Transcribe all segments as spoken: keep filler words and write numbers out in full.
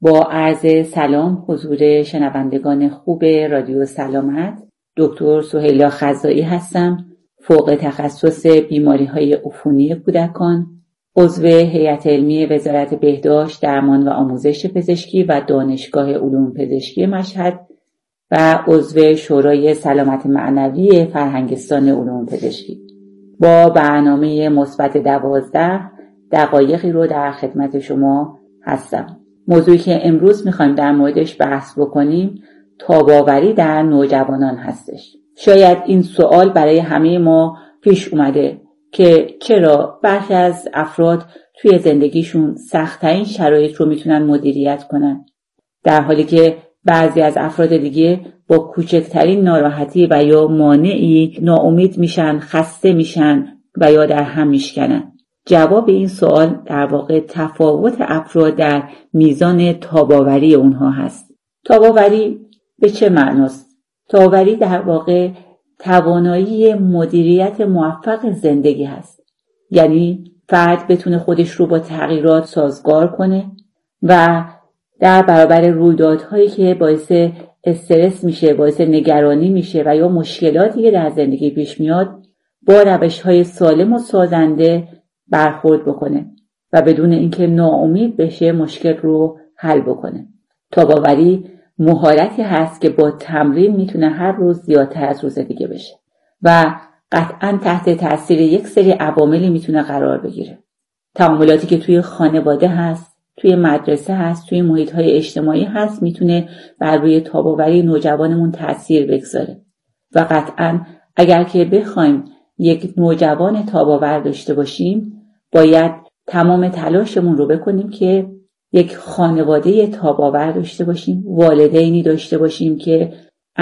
با عرض سلام حضور شنوندگان خوب رادیو سلامت، دکتر سهیلا خزائی هستم، فوق تخصص بیماری‌های عفونی کودکان، عضو هیئت علمی وزارت بهداشت، درمان و آموزش پزشکی و دانشگاه علوم پزشکی مشهد و عضو شورای سلامت معنوی فرهنگستان علوم پزشکی. با برنامه مثبت دوازده دقایقی رو در خدمت شما هستم. موضوعی که امروز میخوایم در موردش بحث بکنیم تاب‌آوری در نوجوانان هستش. شاید این سوال برای همه ما پیش اومده که چرا برخی از افراد توی زندگیشون سخت‌ترین شرایط رو میتونن مدیریت کنن، در حالی که بعضی از افراد دیگه با کوچکترین ناراحتی و یا مانعی ناامید میشن، خسته میشن و یا در هم میشکنن. جواب این سوال در واقع تفاوت افراد در میزان تاب‌آوری اونها هست. تاب‌آوری به چه معناست؟ تاب‌آوری در واقع توانایی مدیریت موفق زندگی هست. یعنی فرد بتونه خودش رو با تغییرات سازگار کنه و در برابر رویدادهایی که باعث استرس میشه، باعث نگرانی میشه و یا مشکلاتی که در زندگی پیش میاد با روش‌های سالم و سازنده برخورد بکنه و بدون اینکه ناامید بشه مشکل رو حل بکنه. تاب‌آوری مهارتی هست که با تمرین میتونه هر روز زیادتر از روز دیگه بشه و قطعاً تحت تاثیر یک سری عواملی میتونه قرار بگیره. تعاملاتی که توی خانواده هست، توی مدرسه هست، توی محیط‌های اجتماعی هست میتونه بر روی تاب‌آوری نوجوانمون تاثیر بگذاره و قطعاً اگر که بخوایم یک نوجوان تاب‌آور داشته باشیم باید تمام تلاشمون رو بکنیم که یک خانواده تاب‌آور داشته باشیم، والدینی داشته باشیم که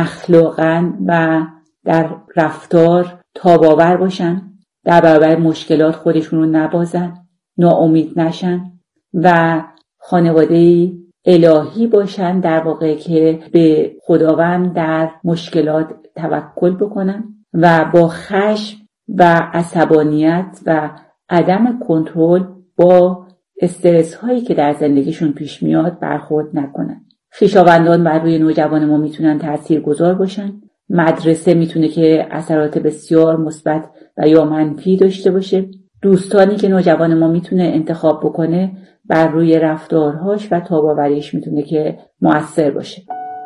اخلاقاً و در رفتار تاب‌آور باشن، در برابر مشکلات خودشون رو نبازن، ناامید نشن و خانواده الهی باشن، در واقع که به خداوند در مشکلات توکل بکنن و با خشم و عصبانیت و عدم کنترل با استرس هایی که در زندگیشون پیش میاد برخورد نکنن. خویشاوندان بر روی نوجوان ما میتونن تاثیرگذار باشن. مدرسه میتونه که اثرات بسیار مثبت و یا منفی داشته باشه. دوستانی که نوجوان ما میتونه انتخاب بکنه بر روی رفتارهاش و تاب‌آوریش میتونه که مؤثر باشه.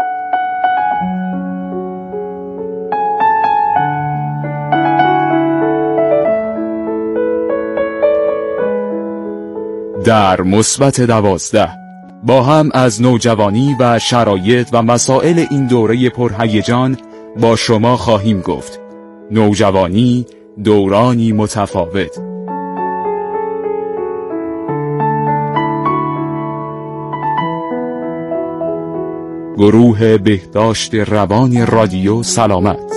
در مثبت دوازده با هم از نوجوانی و شرایط و مسائل این دوره پرهیجان با شما خواهیم گفت. نوجوانی دورانی متفاوت. گروه بهداشت روان رادیو سلامت.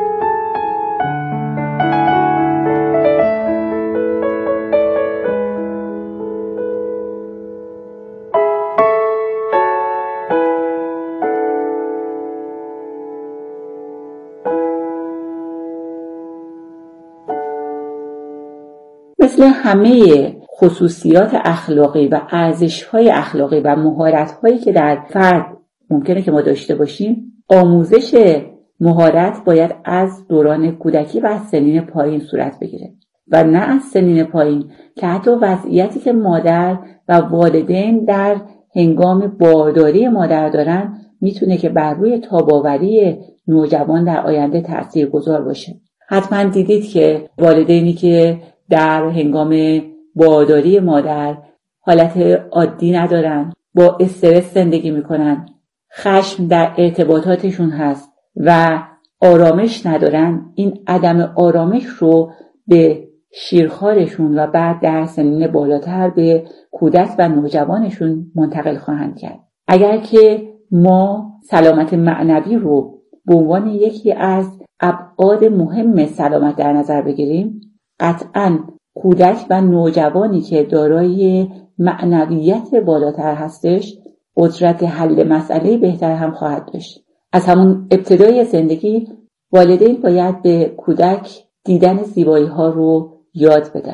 مثل همه خصوصیات اخلاقی و ارزش‌های اخلاقی و مهارت‌هایی که در فرد ممکنه که ما داشته باشیم، آموزش مهارت باید از دوران کودکی و از سنین پایین صورت بگیره و نه از سنین پایین که حتی وضعیتی که مادر و والدین در هنگام بارداری مادر دارن میتونه که بر روی تاب‌آوری نوجوان در آینده تاثیرگذار باشه. حتما دیدید که والدینی که در هنگام بارداری مادر حالت عادی ندارن، با استرس زندگی میکنن، خشم در ارتباطاتشون هست و آرامش ندارن، این عدم آرامش رو به شیرخوارشون و بعد در سنین بالاتر به کودک و نوجوانشون منتقل خواهند کرد. اگر که ما سلامت معنوی رو به عنوان یکی از ابعاد مهم سلامت در نظر بگیریم، قطعاً کودک و نوجوانی که دارای معنویت بالاتر هستش قدرت حل مسئله بهتر هم خواهد داشت. از همون ابتدای زندگی والدین باید به کودک دیدن زیبایی ها رو یاد بدن.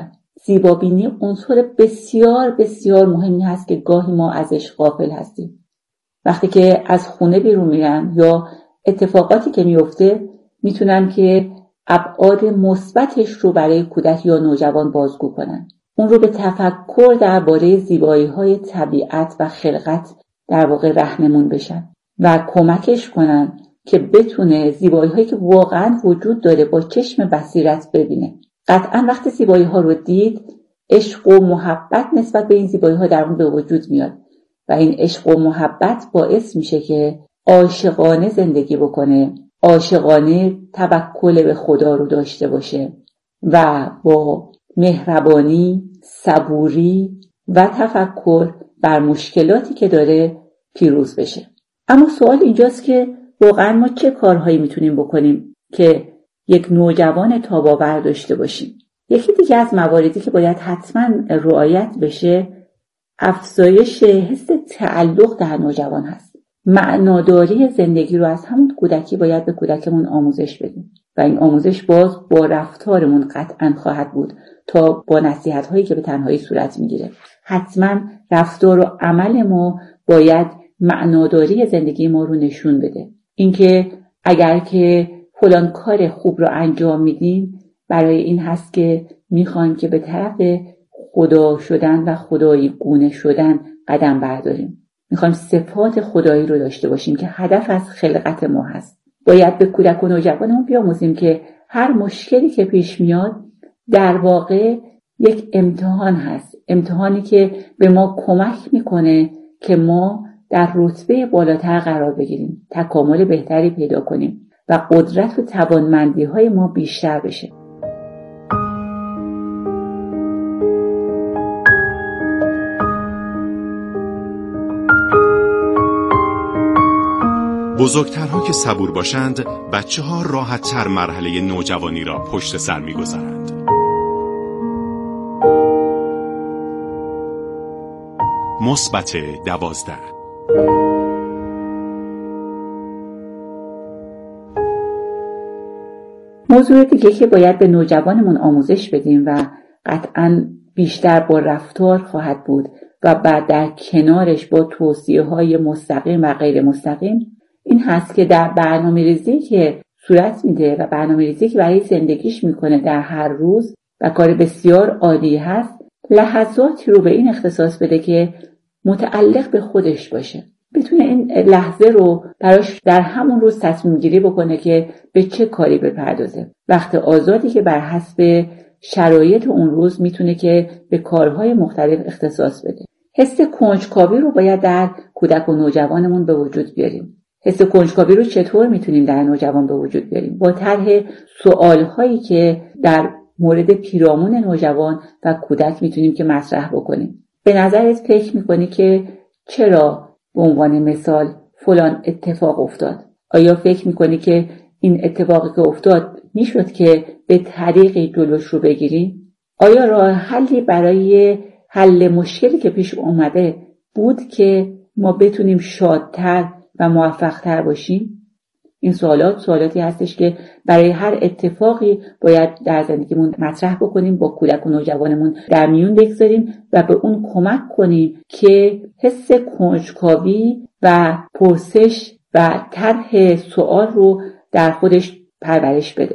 زیبابینی عنصر بسیار بسیار مهمی هست که گاهی ما ازش غافل هستیم. وقتی که از خونه بیرون میرن یا اتفاقاتی که میفته میتونن که ابعاد مثبتش رو برای کودک یا نوجوان بازگو کنن. اون رو به تفکر درباره زیبایی‌های طبیعت و خلقت در واقع راهنمون بشن و کمکش کنن که بتونه زیبایی‌هایی که واقعاً وجود داره با چشم بصیرت ببینه. قطعاً وقتی زیبایی‌ها رو دید، عشق و محبت نسبت به این زیبایی‌ها در اون به وجود میاد و این عشق و محبت باعث میشه که عاشقانه زندگی بکنه، عاشقانه توکل به خدا رو داشته باشه و با مهربانی، صبوری و تفکر بر مشکلاتی که داره پیروز بشه. اما سوال اینجاست که واقعا ما چه کارهایی میتونیم بکنیم که یک نوجوان تاب‌آور داشته باشیم؟ یکی دیگه از مواردی که باید حتما رعایت بشه افزایش حس تعلق در نوجوان هست. معناداری زندگی رو از همون کودکی باید به کودکمون آموزش بدیم و این آموزش باز با رفتارمون قطعا خواهد بود تا با نصیحت هایی که به تنهایی صورت میگیره. حتما رفتار و عمل ما باید معناداری زندگی ما رو نشون بده. اینکه اگر که فلان کار خوب رو انجام میدیم برای این هست که میخوایم که به طرف خدا شدن و خدایی گونه شدن قدم برداریم. میخوایم صفات خدایی رو داشته باشیم که هدف از خلقت ما هست. باید به کودک و نوجوانمون بیاموزیم که هر مشکلی که پیش میاد در واقع یک امتحان هست. امتحانی که به ما کمک میکنه که ما در رتبه بالاتر قرار بگیریم، تکامل بهتری پیدا کنیم و قدرت و توانمندی های ما بیشتر بشه. بزرگترها که صبور باشند، بچه ها راحت تر مرحله نوجوانی را پشت سر می گذارند. مثبت دوازده. موضوع دیگه که باید به نوجوانمون آموزش بدیم و قطعاً بیشتر با رفتار خواهد بود و بعد در کنارش با توصیه های مستقیم و غیر مستقیم این هست که در برنامه‌ریزی که صورت میده و برنامه‌ریزی که برای زندگیش میکنه در هر روز و کار بسیار عالی هست، لحظاتی رو به این اختصاص بده که متعلق به خودش باشه. بتونه این لحظه رو براش در همون روز تصمیم گیری بکنه که به چه کاری بپردازه. وقت آزادی که بر حسب شرایط اون روز میتونه که به کارهای مختلف اختصاص بده. حس کنجکاوی رو باید در کودک و نوجوانمون به وجود بیاریم. حس کنجکاوی رو چطور میتونیم در نوجوان به وجود بیاریم؟ با طرح سوالهایی که در مورد پیرامون نوجوان و کودک میتونیم که مطرح بکنیم. به نظرت فکر میکنی که چرا به عنوان مثال فلان اتفاق افتاد؟ آیا فکر میکنی که این اتفاقی که افتاد میشد که به طریقی جلوش رو بگیریم؟ آیا راه حلی برای حل مشکلی که پیش اومده بود که ما بتونیم شادتر و موفقتر باشیم؟ این سوالات سوالاتی هستش که برای هر اتفاقی باید در زندگیمون مطرح بکنیم، با کودک و نوجوانمون در میون بگذاریم و به اون کمک کنیم که حس کنجکاوی و پرسش و طرح سوال رو در خودش پرورش بده.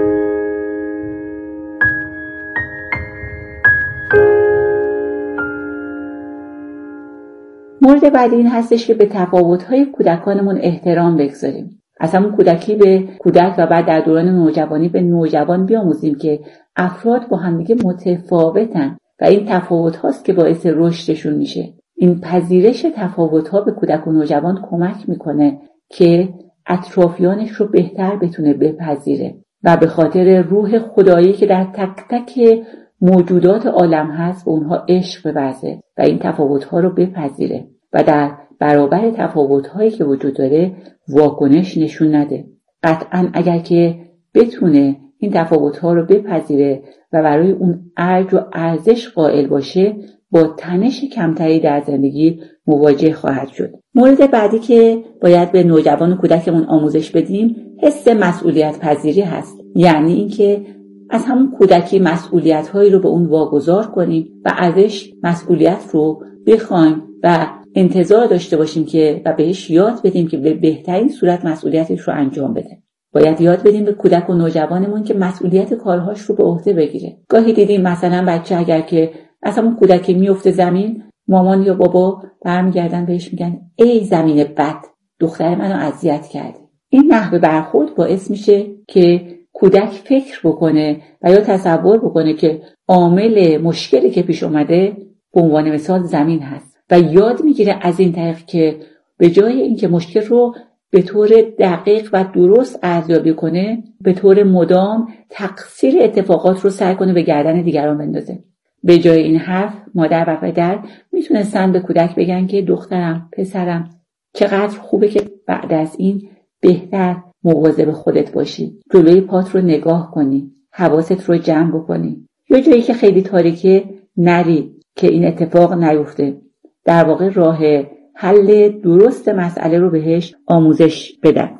مورد بعدی این هستش که به تفاوت‌های کودکانمون احترام بگذاریم. از همون کودکی به کودک و بعد در دوران نوجوانی به نوجوان بیاموزیم که افراد با هم دیگه متفاوتن و این تفاوت هاست که باعث رشدشون میشه. این پذیرش تفاوت ها به کودک و نوجوان کمک میکنه که اطرافیانش رو بهتر بتونه بپذیره و به خاطر روح خدایی که در تک تک موجودات عالم هست به اونها عشق بورزه و این تفاوت ها رو بپذیره و در برابر تفاوت‌هایی که وجود داره واکنش نشون نده. قطعاً اگر که بتونه این تفاوت‌ها رو بپذیره و برای اون ارج و ارزش قائل باشه با تنش کمتری در زندگی مواجه خواهد شد. مورد بعدی که باید به نوجوان و کودکمون آموزش بدیم حس مسئولیت پذیری هست. یعنی اینکه از همون کودکی مسئولیت‌هایی رو به اون واگذار کنیم و ازش مسئولیت رو بخوایم و انتظار داشته باشیم که و بهش یاد بدیم که به بهترین صورت مسئولیتش رو انجام بده. باید یاد بدیم به کودک و نوجوانمون که مسئولیت کارهاش رو به عهده بگیره. گاهی دیدیم مثلا بچه اگر که از همون کودکی میفته زمین، مامان یا بابا برمیگردن بهش میگن ای زمین بد، دختر منو اذیت کردی. این نحوه برخورد باعث میشه که کودک فکر بکنه و یا تصور بکنه که عامل مشکلی که پیش اومده به عنوان مثال زمین هست و یاد میگیره از این طریق که به جای اینکه مشکل رو به طور دقیق و درست ارزیابی کنه، به طور مدام تقصیر اتفاقات رو سعی کنه به گردن دیگران بندازه. به جای این حرف مادر و پدر میتونستن به کودک بگن که دخترم، پسرم، چقدر خوبه که بعد از این بهتر مواظب خودت باشی، جلوی پات رو نگاه کنی، حواست رو جمع بکنی، یا جایی که خیلی تاریکه نری که این اتفاق نیفته. در واقع راه حل درست مسئله رو بهش آموزش بدن.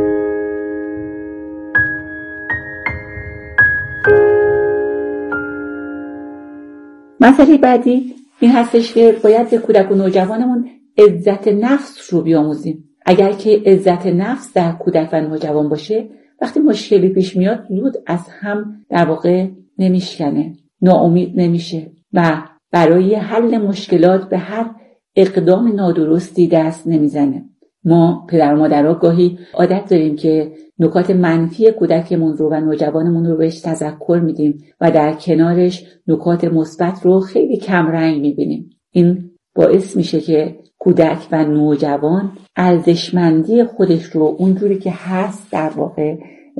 مسئله بعدی این هستش که باید به کودک و نوجوانمون عزت نفس رو بیاموزیم. اگر که عزت نفس در کودک و نوجوان باشه، وقتی مشکلی پیش میاد زود از هم در واقع نمیشکنه، ناامید نمیشه و برای حل مشکلات به هر اقدام نادرستی دست نمیزنه. ما پدر و مادرها گاهی عادت داریم که نکات منفی کودکمون رو و نوجوانمون رو بهش تذکر میدیم و در کنارش نکات مثبت رو خیلی کم رنگ میبینیم. این باعث میشه که کودک و نوجوان ارزشمندی خودش رو اونجوری که هست در واقع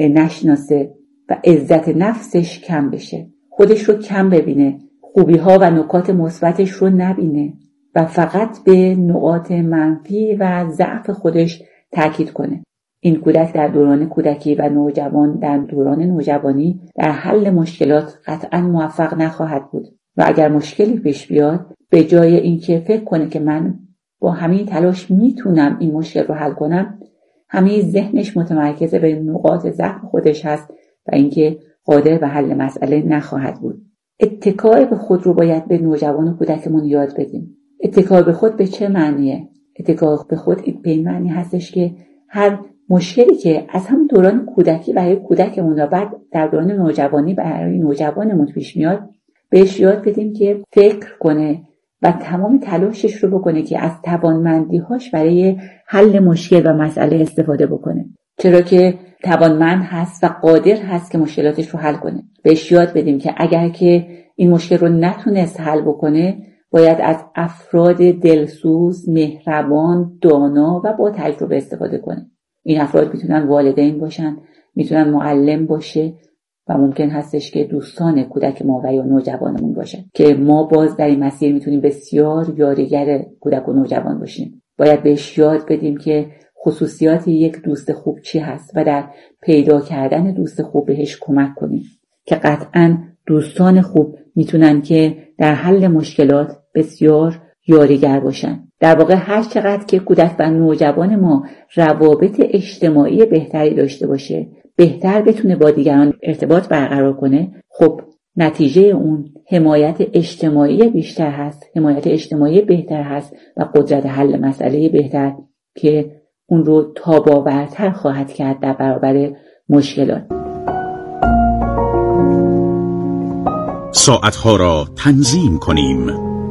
نشناسه و عزت نفسش کم بشه، خودش رو کم ببینه، خوبی‌ها و نکات مثبتش رو نبینه و فقط به نقاط منفی و ضعف خودش تاکید کنه. این کودک در دوران کودکی و نوجوان در دوران نوجوانی در حل مشکلات قطعا موفق نخواهد بود و اگر مشکلی پیش بیاد، به جای اینکه فکر کنه که من با همین تلاش میتونم این مشکل رو حل کنم، همه ذهنش متمرکز به نقاط ضعف خودش هست و اینکه قادر به حل مسئله نخواهد بود. اتکای به خود رو باید به نوجوان و کودکمون یاد بدیم. اتکای به خود به چه معنیه؟ اتکای به خود به این معنی هستش که هر مشکلی که از همون دوران کودکی برای کودکمون و بعد در دوران نوجوانی برای نوجوانمون پیش میاد، بهش یاد بدیم که فکر کنه و تمام تلاشش رو بکنه که از توانمندی‌هاش برای حل مشکل و مسئله استفاده بکنه، چرا که توانمند هست و قادر هست که مشکلاتش رو حل کنه. بهش یاد بدیم که اگر که این مشکل رو نتونست حل بکنه، باید از افراد دلسوز، مهربان، دانا و با تجربه استفاده کنه. این افراد میتونن والدین باشن، میتونن معلم باشه و ممکن هستش که دوستان کودک ما و یا نوجوانمون باشن که ما باز در این مسیر میتونیم بسیار یاریگر کودک و نوجوان باشیم. باید بهش یاد بدیم که خصوصیات یک دوست خوب چی هست و در پیدا کردن دوست خوب بهش کمک کنیم که قطعاً دوستان خوب میتونن که در حل مشکلات بسیار یاریگر باشن. در واقع هر چقدر که کودک و نوجوان ما روابط اجتماعی بهتری داشته باشه، بهتر بتونه با دیگران ارتباط برقرار کنه، خب نتیجه اون حمایت اجتماعی بیشتر هست، حمایت اجتماعی بهتر هست و قدرت حل مسئله بهتر که اون رو تاب‌آورتر خواهد کرد در برابر مشکلات. ساعتها را تنظیم کنیم.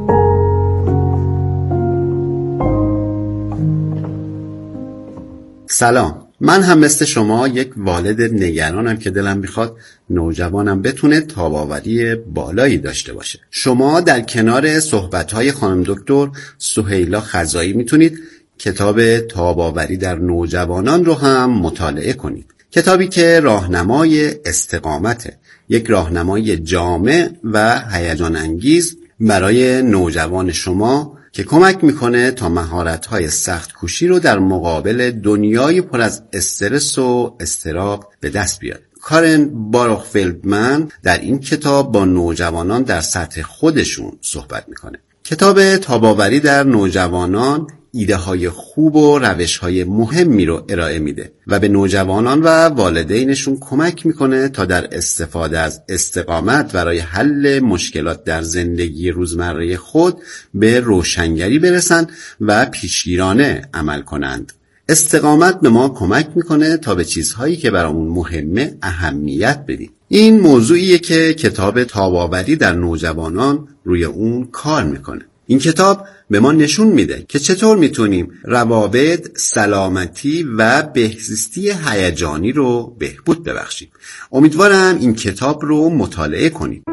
سلام، من هم مثل شما یک والد نگرانم که دلم میخواد نوجوانم بتونه تاب‌آوری بالایی داشته باشه. شما در کنار صحبت‌های خانم دکتر سهیلا خزایی میتونید کتاب تاب‌آوری در نوجوانان رو هم مطالعه کنید. کتابی که راهنمای استقامته، یک راهنمای جامع و هیجان انگیز برای نوجوان شما که کمک میکنه تا مهارت‌های سخت کوشی رو در مقابل دنیای پر از استرس و اضطراب به دست بیاره. کارن باروخ فلدمن در این کتاب با نوجوانان در سطح خودشون صحبت میکنه. کتاب تاب‌آوری در نوجوانان ایده های خوب و روش های مهمی رو ارائه میده و به نوجوانان و والدینشون کمک میکنه تا در استفاده از استقامت برای حل مشکلات در زندگی روزمره خود به روشنگری برسن و پیشگیرانه عمل کنند. استقامت به ما کمک میکنه تا به چیزهایی که برامون مهمه اهمیت بدیم. این موضوعیه که کتاب تاب‌آوری در نوجوانان روی اون کار میکنه. این کتاب به ما نشون میده که چطور میتونیم روابط، سلامتی و بهزیستی هیجانی رو بهبود ببخشیم. امیدوارم این کتاب رو مطالعه کنید.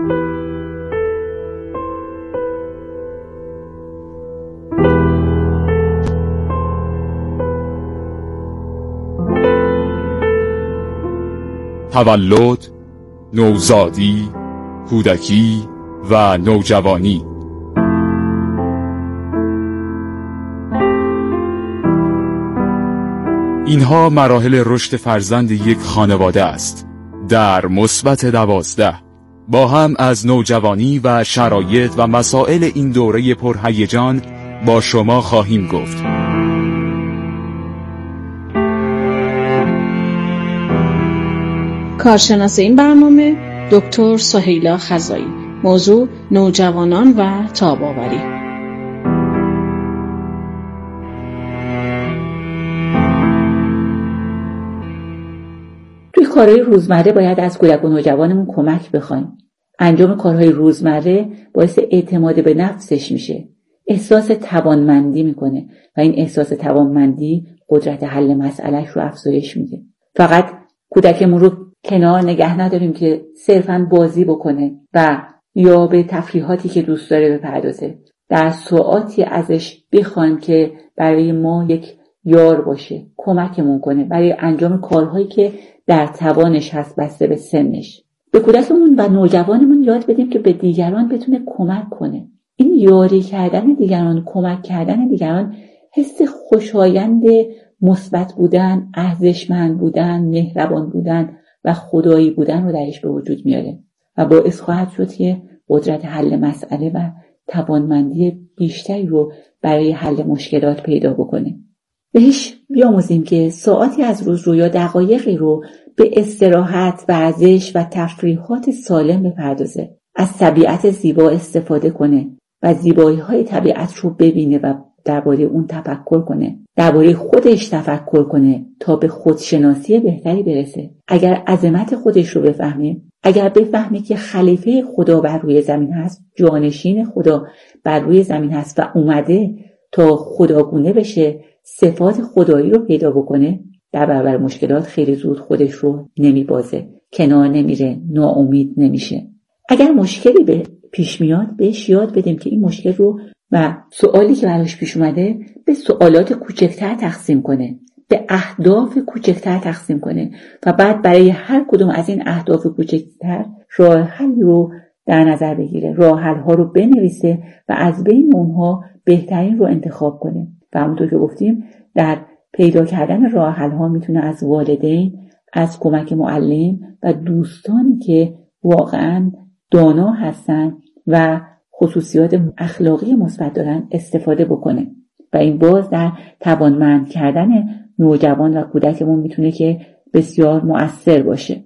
تولد، نوزادی، کودکی و نوجوانی. اینها مراحل رشد فرزند یک خانواده است. در مثبت دوازده با هم از نوجوانی و شرایط و مسائل این دوره پرهیجان با شما خواهیم گفت. کارشناس این برنامه دکتر سهیلا خزایی. موضوع نوجوانان و تاب‌آوری. توی کارهای روزمره باید از کودک و نوجوانمون کمک بخوایم. انجام کارهای روزمره باعث اعتماد به نفسش میشه. احساس توانمندی میکنه و این احساس توانمندی قدرت حل مسئلهش رو افزایش میده. فقط کودکمون رو کنار نگه نداریم که صرفاً بازی بکنه و یا به تفریحاتی که دوست داره بپردازه. در ساعاتی ازش بخوایم که برای ما یک یار باشه، کمکمون کنه برای انجام کارهایی که در توانش هست بسته به سنش. به کودکمون و نوجوانمون یاد بدیم که به دیگران بتونه کمک کنه. این یاری کردن دیگران، کمک کردن دیگران حس خوشایند مثبت بودن، ارزشمند بودن، مهربان بودن و خدایی بودن رو درش به وجود میاره و باعث خواهد شد که قدرت حل مسئله و توانمندی بیشتری رو برای حل مشکلات پیدا بکنه. بهش بیاموزیم که ساعتی از روز رو یا دقایقی رو به استراحت، ورزش و تفریحات سالم بپردازه. از طبیعت زیبا استفاده کنه و زیبایی‌های طبیعت رو ببینه و درباره اون تفکر کنه. درباره خودش تفکر کنه تا به خودشناسی بهتری برسه. اگر عظمت خودش رو بفهمه، اگر بفهمه که خلیفه خدا بر روی زمین هست، جانشین خدا بر روی زمین هست و اومده تا خداگونه بشه، صفات خدایی رو پیدا بکنه، در برابر مشکلات خیلی زود خودش رو نمیبازه، کنار نمیره، ناامید نمیشه. اگر مشکلی به پیش میاد بهش یاد بدیم که این مشکل رو و سوالی که براش پیش اومده به سوالات کوچکتر تقسیم کنه، به اهداف کوچکتر تقسیم کنه و بعد برای هر کدوم از این اهداف کوچکتر راه حل رو در نظر بگیره، راه حل ها رو بنویسه و از بین اونها بهترین رو انتخاب کنه. و همونطور که گفتیم در پیدا کردن راه حل ها میتونه از والدین، از کمک معلم و دوستانی که واقعا دانا هستن و خصوصیات اخلاقی مثبت دارن استفاده بکنه و این باز در توانمند کردن نوجوان و کودکمون میتونه که بسیار مؤثر باشه.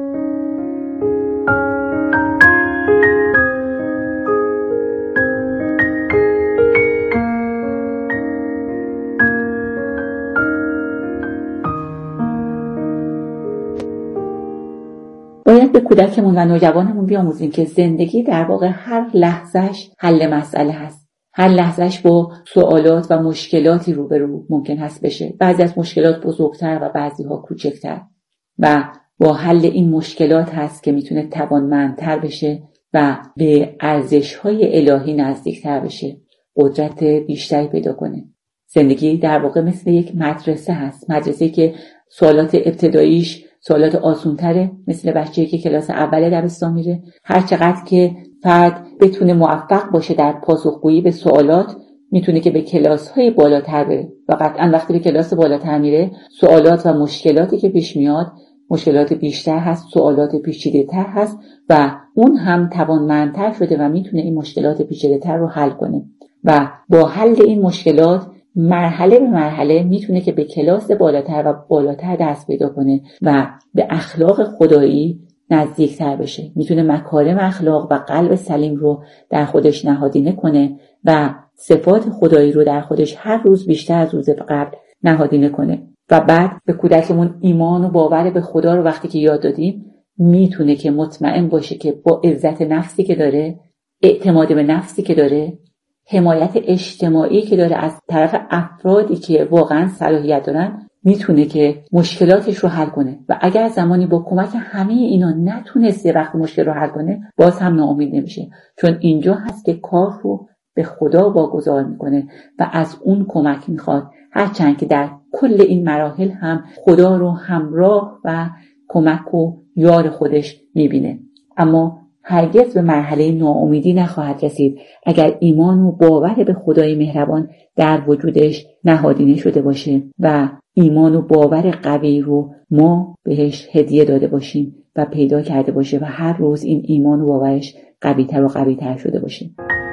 باید به کودکمون و نوجوانمون بیاموزیم که زندگی در واقع هر لحظهش حل مسئله هست. هر لحظهش با سوالات و مشکلاتی روبرو ممکن هست بشه. بعضی از مشکلات بزرگتر و بعضی ها کوچکتر و با حل این مشکلات هست که میتونه توانمندتر بشه و به ارزش‌های الهی نزدیکتر بشه، قدرت بیشتری پیدا کنه. زندگی در واقع مثل یک مدرسه هست، مدرسه که سوالات ابتداییش سوالات آسونتره، مثل بچه‌ای که کلاس اول دبستان میره. هر چقدر که فرد بتونه موفق باشه در پاسخگویی به سوالات، میتونه که به کلاس‌های بالاتر بره و قطعاً وقتی به کلاس بالاتر میره، سوالات و مشکلاتی که پیش میاد مشکلات بیشتر هست، سوالات پیچیده‌تر هست و اون هم توانمندتر شده و میتونه این مشکلات پیچیده‌تر رو حل کنه و با حل این مشکلات مرحله به مرحله میتونه که به کلاس بالاتر و بالاتر دست پیدا کنه و به اخلاق خدایی نزدیکتر بشه. میتونه مکارم اخلاق و قلب سلیم رو در خودش نهادینه کنه و صفات خدایی رو در خودش هر روز بیشتر از روز قبل نهادینه کنه. و بعد به کودکمون ایمان و باور به خدا رو وقتی که یاد دادیم، میتونه که مطمئن باشه که با عزت نفسی که داره، اعتماد به نفسی که داره، حمایت اجتماعی که داره از طرف افرادی که واقعا صلاحیت دارن، میتونه که مشکلاتش رو حل کنه. و اگر زمانی با کمک همه اینا نتونسته وقت مشکل رو حل کنه، باز هم ناامید نمیشه، چون اینجا هست که کار رو به خدا واگذار میکنه و از اون کمک میخواد، هرچند که در کل این مراحل هم خدا رو همراه و کمک و یار خودش میبینه. اما هرگز به مرحله ناامیدی نخواهد رسید اگر ایمان و باور به خدای مهربان در وجودش نهادینه شده باشه و ایمان و باور قوی رو ما بهش هدیه داده باشیم و پیدا کرده باشه و هر روز این ایمان و باورش قوی‌تر و قوی‌تر شده باشه.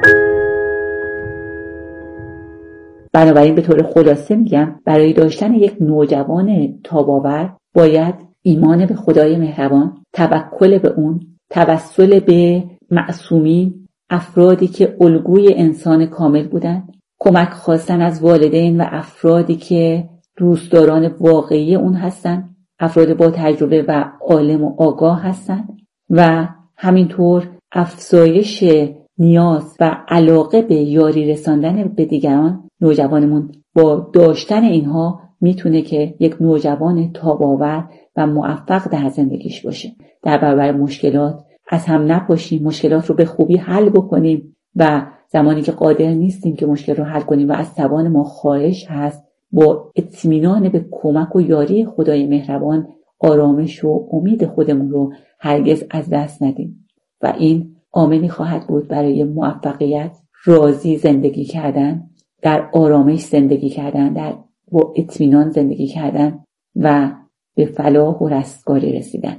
بنابراین به طور خلاصه میگم برای داشتن یک نوجوان تاباور باید ایمان به خدای مهربان، توکل به اون، توسل به معصومین، افرادی که الگوی انسان کامل بودن، کمک خواستن از والدین و افرادی که دوستداران واقعی اون هستن، افراد با تجربه و عالم و آگاه هستن و همینطور افزایش نیاز و علاقه به یاری رساندن به دیگران. نوجوانمون با داشتن اینها میتونه که یک نوجوان تاباور و موفق در زندگیش باشه. در برابر مشکلات از هم نپاشیم، مشکلات رو به خوبی حل بکنیم و زمانی که قادر نیستیم که مشکل رو حل کنیم و از توان ما خارج هست، با اطمینان به کمک و یاری خدای مهربان آرامش و امید خودمون رو هرگز از دست ندیم و این عاملی خواهد بود برای موفقیت، راضی زندگی کردن، در آرامش زندگی کردن، در با اطمینان زندگی کردن و به فلاح و رستگاری رسیدن.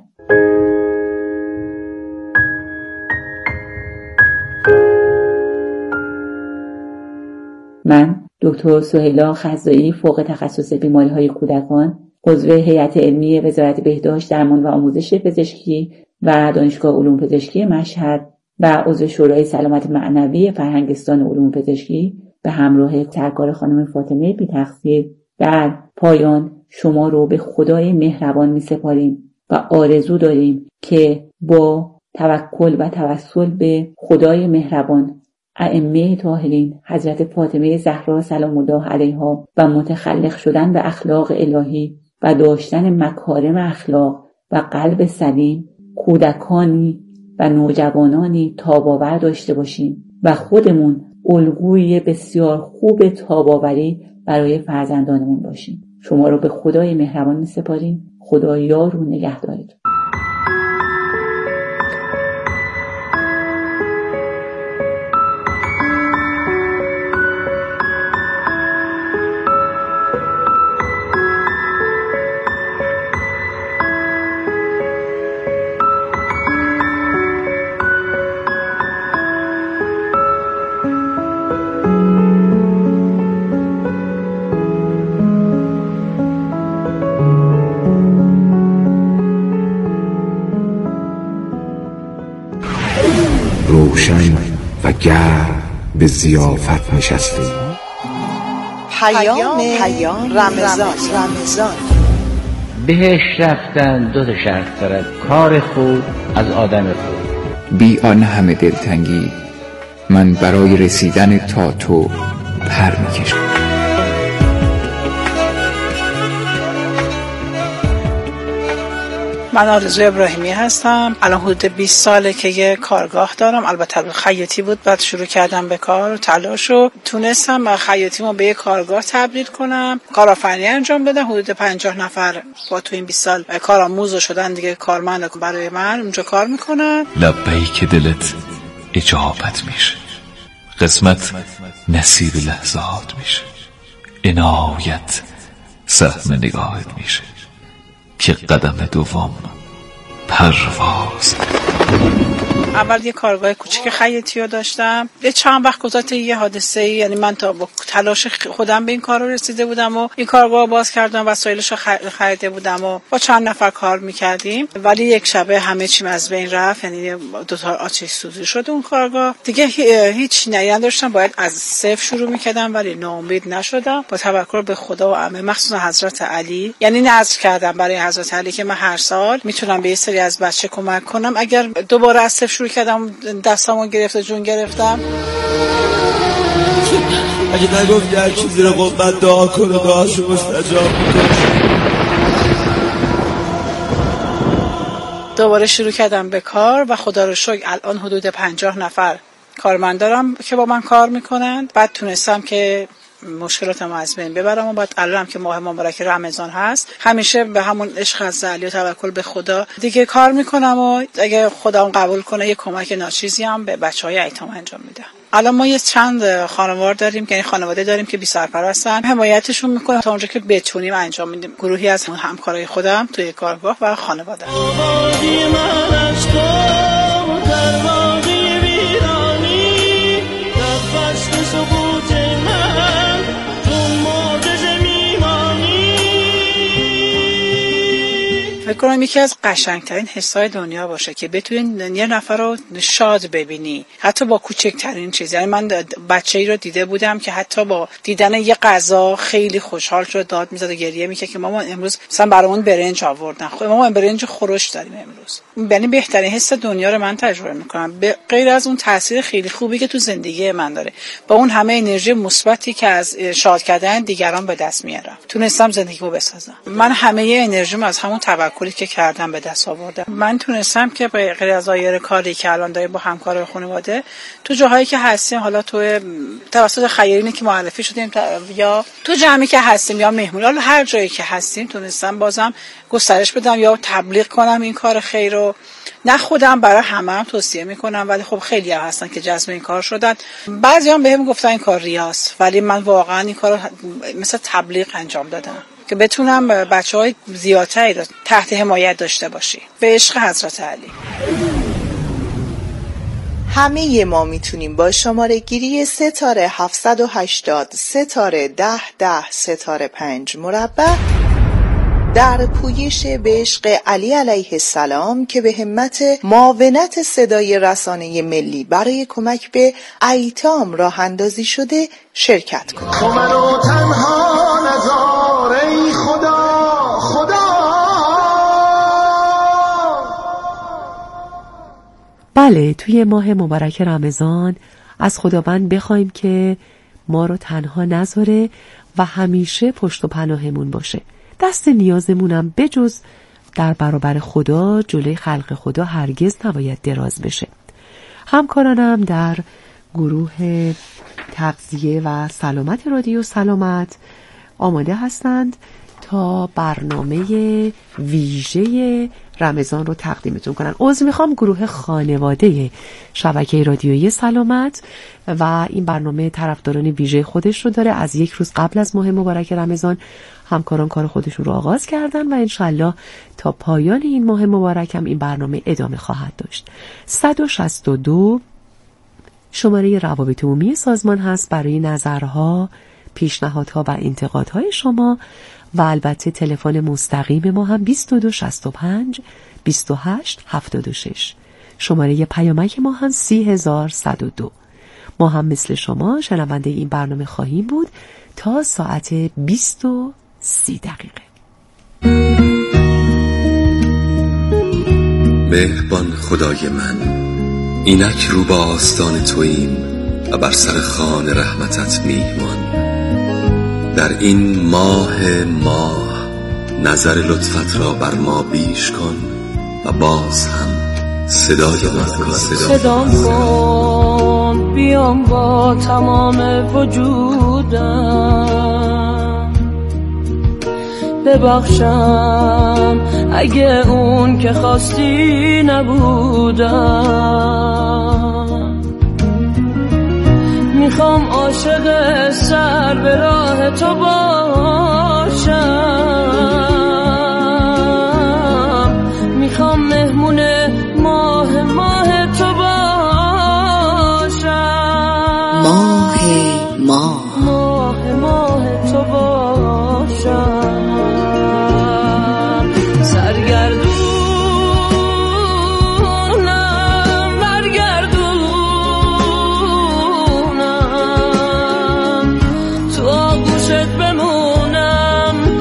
من دکتر سهیلا خزایی، فوق تخصص بیماری‌های کودکان، عضو هیئت علمی وزارت بهداشت، درمان و آموزش پزشکی و دانشگاه علوم پزشکی مشهد و عضو شورای سلامت معنوی فرهنگستان علوم پزشکی به همراه سرکار خانم فاطمه بی‌تقصیر در پایان شما رو به خدای مهربان می سپاریم و آرزو داریم که با توکل و توسل به خدای مهربان، ائمه طاهرین، حضرت فاطمه زهرا سلام الله علیها و متخلق شدن به اخلاق الهی و داشتن مکارم اخلاق و قلب سلیم، کودکانی و نوجوانانی تاباور داشته باشیم و خودمون الگوی بسیار خوب تاباوری برای فرزندانمون باشیم. شما رو به خدای مهربان می سپاریم. خدا یار و نگهدارتون. روشن و گرم به ضیافت نشستیم. پیام پیام رمضان رمضان بهش رفتن دو تا شرط دارد: کار خوب از آدم خوب. بی آن همه دلتنگی من برای رسیدن تا تو پر میکشم. من آرزو ابراهیمی هستم. الان حدود بیست ساله که یه کارگاه دارم. البته خیاطی بود، بعد شروع کردم به کار و تلاش و تونستم خیاطیمو به یه کارگاه تبدیل کنم، کارآفرینی انجام بدم. حدود پنجاه نفر با تو این بیست سال کارآموز شدن دیگه، کارمند برای من اونجا کار میکنن. لبیک دلت اجابت میشه، قسمت نصیب لحظات میشه، عنایت سهم نگاهت میشه که قدم دوم پرواز. اول یه کارگاه کوچیک خیاطی رو داشتم. یه چند وقت گذشت یه حادثه، یعنی من تا با تلاش خودم به این کار رسیده بودم و این کارگاه باز کردم، وسایلش رو خریده بودم و با چند نفر کار میکردیم. ولی یک شبه همه چیم از بین رفت، یعنی دو تا آتش سوزی شد اون کارگاه. دیگه هیچ نیازی نداشتم، باید از صفر شروع میکردم، ولی ناامید نشدم. با توکل به خدا و عمه، مخصوصا حضرت علی، یعنی نذر کردم برای حضرت علی که من هر سال میتونم به یه سری از بچه کمک کنم. اگر دوباره از صفر شروع کردم دستامو گرفت و جون گرفتم. اگه نگفتی هر کی زیر قبت دعا کنه دعاشو مستجاب میکنه. دوباره شروع کردم به کار و خدا رو شکر الان حدود پنجاه نفر کارمند دارم که با من کار میکنند. بعد تونستم که مشکلاتم از بین ببرم و بعد الانم که ماه مبارک رمضان هست همیشه به همون عشق از علی و توکل به خدا دیگه کار میکنم و اگه خدا اون قبول کنه یه کمک ناچیزی هم به بچهای ایتام انجام میدم. الان ما یه چند خانوار داریم، یعنی خانواده داریم که بی سرپرستن، حمایتشون میکنم تا اونجا که بتونیم انجام میدیم. گروهی از همکارای خودم توی کارگاه و خانواده. فکر کنم یکی از قشنگترین حسای دنیا باشه که بتونی یه نفر رو شاد ببینی، حتی با کوچکترین چیز. یعنی من بچه‌ای رو دیده بودم که حتی با دیدن یه غذا خیلی خوشحال شد، داد میزد و گریه میکرد که مامان امروز مثلا برامون برنج آوردن، خب مامان برنج خورش داریم امروز. یعنی بهترین حس دنیا رو من تجربه میکنم، به غیر از اون تاثیر خیلی خوبی که تو زندگی من داره، با اون همه انرژی مثبتی که از شاد کردن دیگران به دست میارم، تونستم زندگیمو بسازم. من همه انرژیمو از همون توکلی که کردم به دست آوردم. من تونستم که به غیر از دایره کاری که الان داریم با همکارای خانواده تو جاهایی که هستیم، حالا تو توسط خیرینی که معرفی شدیم یا تو جمعی که هستیم یا مهمون، حالا هر جایی که هستیم تونستم بازم گسترش بدم یا تبلیغ کنم این کار خیر رو. نه خودم برای همه هم توصیه میکنم، ولی خب خیلی ها هستن که جذب این کار شدن. بعضی هم بهم گفتن این کار ریاست، ولی من واقعا این کار رو مثل تبلیغ انجام دادم که بتونم بچه‌های زیادتری تحت حمایت داشته باشی. به عشق حضرت علی. همه ما میتونیم با شماره گیری ستاره هفتصد و هشتاد ستاره ده ده ستاره پنج مربع در پویش به عشق علی علیه السلام که به همت معاونت صدای رسانه ملی برای کمک به ایتام راه اندازی شده شرکت کنید. تو منو تنها نذار ای خدا خدا. بله، توی ماه مبارک رمضان از خداوند بخوایم که ما رو تنها نذاره و همیشه پشت و پناهمون باشه. دست نیازمونم بجز در برابر خدا جلوی خلق خدا هرگز نباید دراز بشه. همکارانم در گروه تغذیه و سلامت رادیو سلامت آماده هستند تا برنامه ویژه رمضان رو تقدیمتون کنن. عذر میخوام، گروه خانواده شبکه رادیویی سلامت و این برنامه طرفداران ویژه خودش رو داره. از یک روز قبل از ماه مبارک رمضان همکاران کار خودشون رو آغاز کردن و انشالله تا پایان این ماه مبارک هم این برنامه ادامه خواهد داشت. صد و شصت و دو شماره روابط عمومی سازمان هست برای نظرها، پیشنهادها و انتقادهای شما و البته تلفن مستقیم ما هم بیست و دو شصت و پنج بیست و هشت هفتاد و شش. شماره پیامک ما هم سی هزار صد و دو. ما هم مثل شما شنونده این برنامه خواهیم بود تا ساعت بیست و سی دقیقه. مهربان خدای من، اینک رو با آستان توییم و بر سر خوان رحمتت میهمان. در این ماه ماه نظر لطفت را بر ما بیش کن و باز هم صدای ما کن. صدا کن بیام با تمام وجودم، ببخشم اگه اون که خواستی نبودم. میخوام عاشق سر به راه تو با